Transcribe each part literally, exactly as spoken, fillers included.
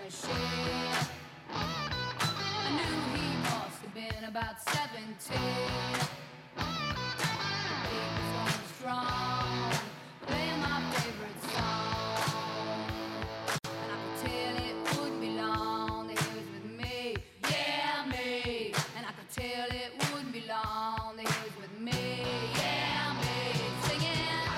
a shed. I knew he must have been about seventeen. He was going strong, playing my favorite song. And I could tell it wouldn't be long that he was with me, yeah, me. And I could tell it wouldn't be long that he was with me, yeah, me. Singing,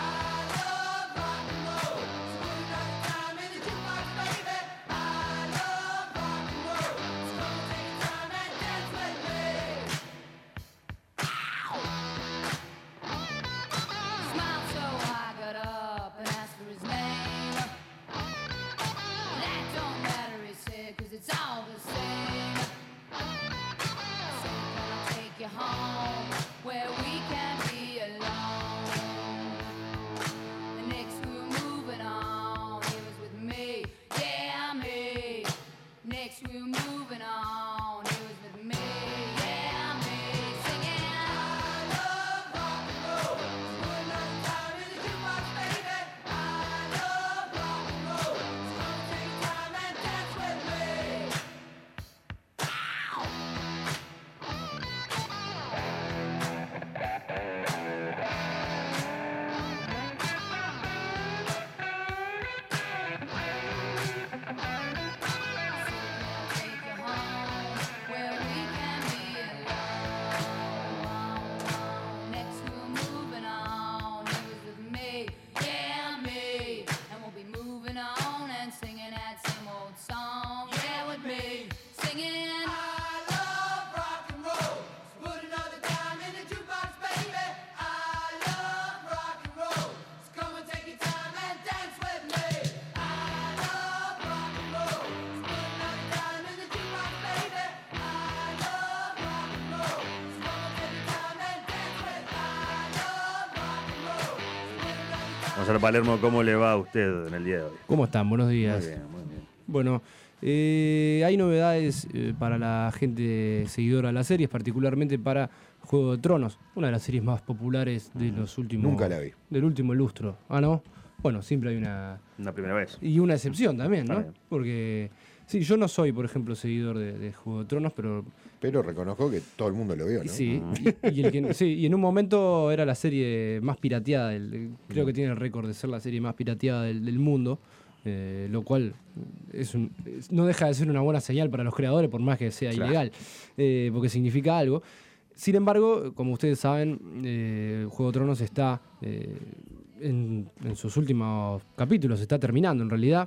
it's all the same. So can I take you home where we can be alone? The next we were moving on, he was with me, yeah, me. Next we were moving on, he was with me, yeah, me. Singing, I love rock and roll. It's good enough time in the jukebox, baby. I love rock and roll. So come and take time and dance with me. Gonzalo Palermo, ¿cómo le va a usted en el día de hoy? ¿Cómo están? Buenos días. Muy bien, muy bien. Bueno, eh, hay novedades eh, para la gente seguidora de las series, particularmente para Juego de Tronos, una de las series más populares de los últimos... Nunca la vi. Del último lustro. Ah, ¿no? Bueno, siempre hay una... Una primera vez. Y una excepción también, ¿no? También. Porque... Sí, yo no soy, por ejemplo, seguidor de, de Juego de Tronos, pero... Pero reconozco que todo el mundo lo vio, ¿no? Sí, y, y el que, sí, y en un momento era la serie más pirateada, del, creo que tiene el récord de ser la serie más pirateada del, del mundo, eh, lo cual es un, es, no deja de ser una buena señal para los creadores, por más que sea Claro. ilegal, eh, porque significa algo. Sin embargo, como ustedes saben, eh, Juego de Tronos está eh, en, en sus últimos capítulos, está terminando en realidad.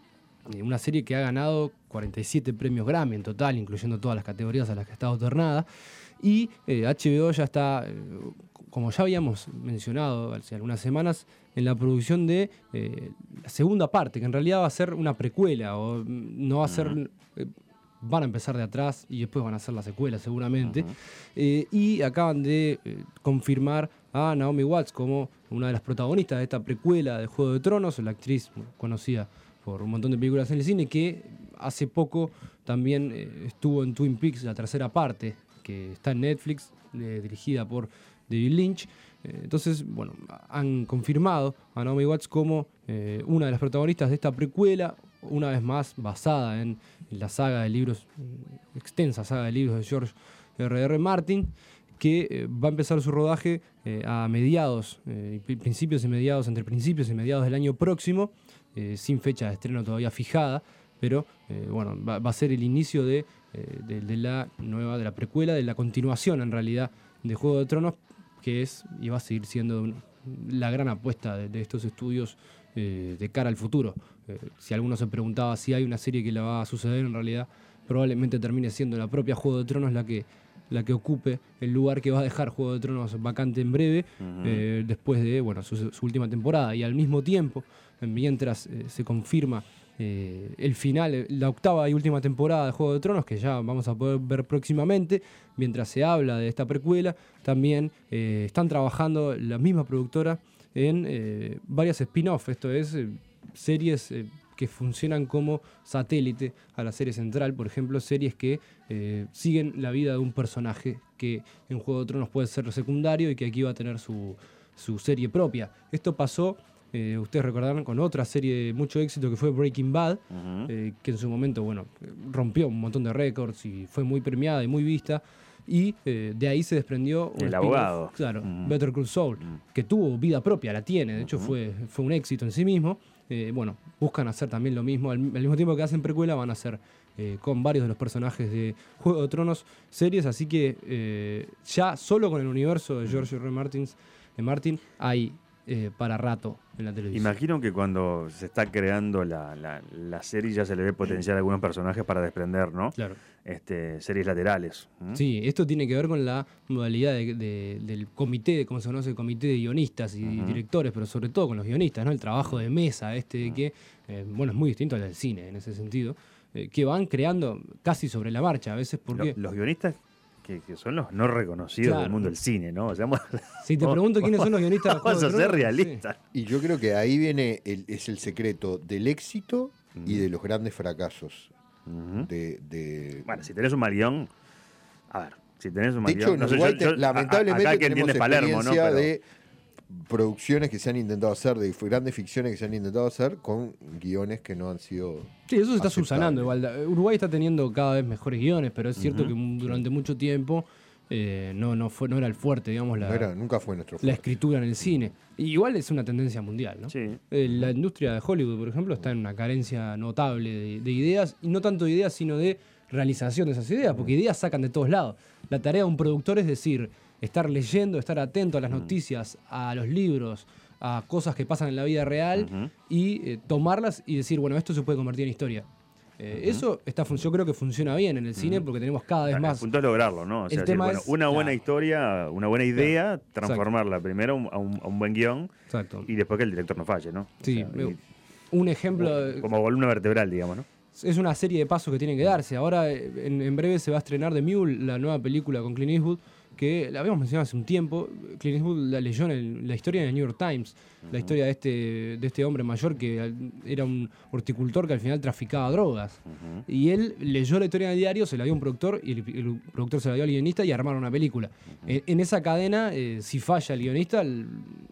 Una serie que ha ganado cuarenta y siete premios Grammy en total, incluyendo todas las categorías a las que ha estado turnada. Y eh, H B O ya está, eh, como ya habíamos mencionado hace algunas semanas, en la producción de eh, la segunda parte, que en realidad va a ser una precuela, o no va a ser... Eh, van a empezar de atrás y después van a hacer la secuela seguramente. Uh-huh. Eh, y acaban de eh, confirmar a Naomi Watts como una de las protagonistas de esta precuela de Juego de Tronos, la actriz conocida por un montón de películas en el cine, que hace poco también eh, estuvo en Twin Peaks, la tercera parte, que está en Netflix, eh, dirigida por David Lynch. Eh, entonces, bueno, han confirmado a Naomi Watts como eh, una de las protagonistas de esta precuela, una vez más basada en la saga de libros, extensa saga de libros de George R R. Martin, que eh, va a empezar su rodaje eh, a mediados, eh, principios y mediados, entre principios y mediados del año próximo, eh, sin fecha de estreno todavía fijada, pero eh, bueno, va, va a ser el inicio de, eh, de, de la nueva, de la precuela, de la continuación en realidad de Juego de Tronos, que es y va a seguir siendo la gran apuesta de, de estos estudios eh, de cara al futuro. Eh, si alguno se preguntaba si hay una serie que la va a suceder, en realidad probablemente termine siendo la propia Juego de Tronos la que la que ocupe el lugar que va a dejar Juego de Tronos vacante en breve, uh-huh. eh, después de bueno su, su última temporada. Y al mismo tiempo, mientras eh, se confirma eh, el final, la octava y última temporada de Juego de Tronos, que ya vamos a poder ver próximamente, mientras se habla de esta precuela, también eh, están trabajando la misma productora en eh, varias spin-off, esto es, eh, series... Eh, que funcionan como satélite a la serie central, por ejemplo, series que eh, siguen la vida de un personaje que en Juego de Tronos puede ser secundario y que aquí va a tener su, su serie propia. Esto pasó Eh, ustedes recordarán con otra serie de mucho éxito que fue Breaking Bad, Ujú. eh, que en su momento, bueno, rompió un montón de récords y fue muy premiada y muy vista. Y eh, de ahí se desprendió un El spin-off, abogado. claro, Ujú. Better Call Saul, que tuvo vida propia, la tiene, de hecho Ujú. fue, fue un éxito en sí mismo. Eh, bueno, buscan hacer también lo mismo, al, al mismo tiempo que hacen precuela, van a hacer eh, con varios de los personajes de Juego de Tronos series, así que eh, ya solo con el universo de George R. R. Martins, de Martin hay eh, para rato en la televisión. Imagino que cuando se está creando la, la, la serie ya se le ve potencial a algunos personajes para desprender, ¿no? Claro. Este, series laterales. ¿m? Sí, esto tiene que ver con la modalidad de- de- del comité, como se conoce, el comité de guionistas y Ujú. directores, pero sobre todo con los guionistas, ¿no? El trabajo de mesa, este de que, eh, bueno, es muy distinto al del cine en ese sentido, eh, que van creando casi sobre la marcha a veces porque... Lo- los guionistas que, que son los no reconocidos Claro. del mundo del cine, ¿no? O sea, vamos, Si te pregunto quiénes son los guionistas de Juego vamos de a ser Tronos, realistas. Y yo creo que ahí viene el, es el secreto del éxito y de los grandes fracasos. Ujú. De, de- Bueno, si tenés un mal guión, a ver, si tenés un mal de hecho, en guión, no sé, Uruguay yo- te- yo- a- a- lamentablemente acá quien tenemos entiende es Palermo, ¿no? experiencia Pero- de producciones que se han intentado hacer, de grandes ficciones que se han intentado hacer con guiones que no han sido... Sí, eso se está aceptable. subsanando igual. Uruguay está teniendo cada vez mejores guiones, pero es cierto Ujú. que mu- durante mucho tiempo eh, no, no, fue, no era el fuerte, digamos, la, No era- nunca fue nuestro la fuerte. escritura en el cine. Y igual es una tendencia mundial, ¿no? Sí. Eh, la industria de Hollywood, por ejemplo, está en una carencia notable de, de ideas, y no tanto de ideas, sino de realización de esas ideas, porque ideas sacan de todos lados. La tarea de un productor es decir, estar leyendo, estar atento a las noticias, a los libros, a cosas que pasan en la vida real, Ujú. y eh, tomarlas y decir, bueno, esto se puede convertir en historia. Eh, Eso está, fun- yo creo que funciona bien en el cine porque tenemos cada vez El más... punto es lograrlo, ¿no? O El sea, decir, tema bueno, es- una buena claro. historia, una buena idea, transformarla primero a un, a un- a un buen guión Exacto. y después que el director no falle, ¿no? O Sí, sea, me- y- un ejemplo... de- como columna vertebral, digamos, ¿no? Es una serie de pasos que tienen que darse. Ahora, eh, en, en breve, se va a estrenar The Mule, la nueva película con Clint Eastwood, que la habíamos mencionado hace un tiempo. Clint Eastwood la leyó en el- la historia en el New York Times, la historia de este, de este hombre mayor que al- era un horticultor que al final traficaba drogas. Ujú. Y él leyó la historia en el diario, se la dio a un productor, y el, el productor se la dio al guionista y armaron una película. en, en esa cadena, eh, si falla el guionista, l-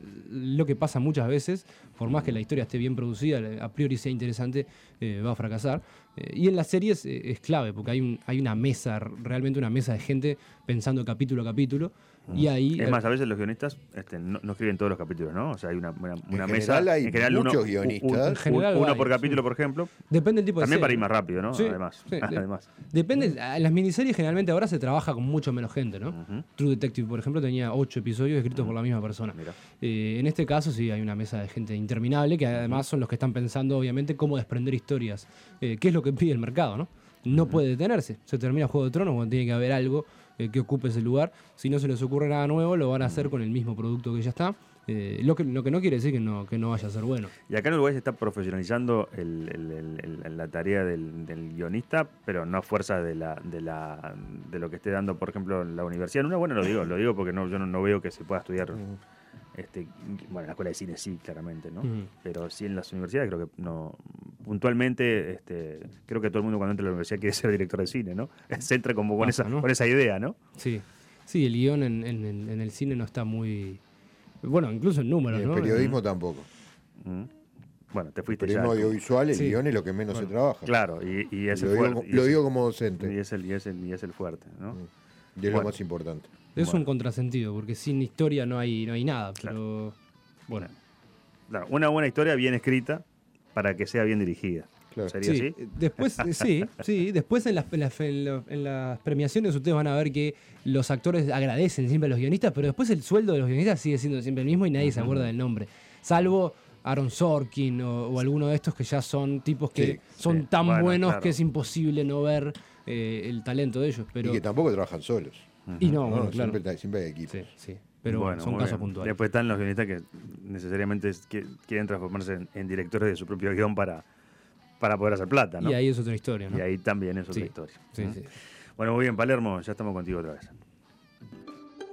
lo que pasa muchas veces, por más que la historia esté bien producida, a priori sea interesante, eh, va a fracasar. Eh, y en las series eh, es clave, porque hay, un, hay una mesa, realmente una mesa de gente pensando capítulo a capítulo, y ahí... Es más, a veces los guionistas este, no, no escriben todos los capítulos, ¿no? O sea, hay una, una, una mesa. general hay en general, uno, muchos un- guionistas. En general uno hay, por capítulo, sí. por ejemplo. Depende del tipo de También para serie. ir más rápido, ¿no? Sí, Además. sí, de- Además. Depende, en las miniseries generalmente ahora se trabaja con mucho menos gente, ¿no? Ujú. True Detective, por ejemplo, tenía ocho episodios escritos por la misma persona. Mira. Eh, en este caso sí hay una mesa de gente interminable que además son los que están pensando obviamente cómo desprender historias, eh, que es lo que pide el mercado, ¿no? No puede detenerse, se termina Juego de Tronos cuando tiene que haber algo eh, que ocupe ese lugar, si no se les ocurre nada nuevo lo van a hacer con el mismo producto que ya está, eh, lo, que, lo que no quiere decir que no, que no vaya a ser bueno. Y acá en Uruguay se está profesionalizando el- el- el- el- la tarea del, del guionista, pero no a fuerza de, la, de, la, de lo que esté dando, por ejemplo, la universidad. No, bueno, lo digo, lo digo porque no, yo no, no veo que se pueda estudiar. Este, bueno, en la escuela de cine sí, claramente, ¿no? Ujú. Pero sí en las universidades creo que no. Puntualmente, este, creo que todo el mundo cuando entra a la universidad quiere ser director de cine, ¿no? Se entra como con, Pasa, esa, ¿no? con esa idea, ¿no? Sí, sí, el guión en, en- en- en el cine no está muy... Bueno, incluso en Y números, el ¿no? periodismo tampoco. Mm. Bueno, te El fuiste periodismo ya. audiovisual, el Sí. guión es lo que menos se trabaja. Claro, y, y es lo el digo, fuerte. y lo es- digo como y docente. es el, y es el, y es el fuerte, ¿no? Y es Bueno. lo más importante. Es Bueno. un contrasentido, porque sin historia no hay, no hay nada, Claro. pero... Bueno, Claro, una buena historia bien escrita para que sea bien dirigida. Claro. ¿Sería sí, así? después, eh, sí, sí, después en las, en, las, en la- en las premiaciones ustedes van a ver que los actores agradecen siempre a los guionistas, pero después el sueldo de los guionistas sigue siendo siempre el mismo y nadie se acuerda del nombre. Salvo Aaron Sorkin o, o alguno de estos que ya son tipos que Sí, son sí. tan Bueno, buenos claro. que es imposible no ver eh, el talento de ellos. Pero, Y que tampoco trabajan solos. y no, No, bueno, claro. siempre, hay- siempre hay equipos. Sí, sí, pero bueno, son muy casos bien. puntuales. Después están los guionistas que necesariamente es- que- quieren transformarse en, en directores de su propio guión para, para poder hacer plata, ¿no? Y ahí es otra historia, ¿no? Y ahí también es otra Sí, historia. sí, ¿Mm? sí. Bueno, muy bien, Palermo, ya estamos contigo otra vez.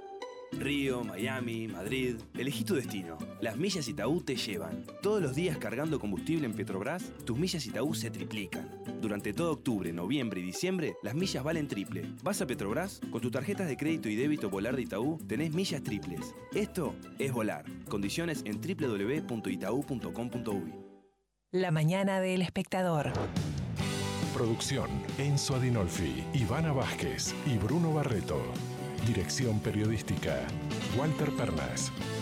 Río, Miami, Madrid. Elegí tu destino. Las millas Itaú te llevan. Todos los días cargando combustible en Petrobras, tus millas Itaú se triplican. Durante todo octubre, noviembre y diciembre, las millas valen triple. Vas a Petrobras, con tus tarjetas de crédito y débito Volar de Itaú, tenés millas triples. Esto es volar. Condiciones en doble u doble u doble u punto itaú punto com punto uy. La mañana del espectador. Producción: Enzo Adinolfi, Ivana Vázquez y Bruno Barreto. Dirección periodística: Walter Pernas.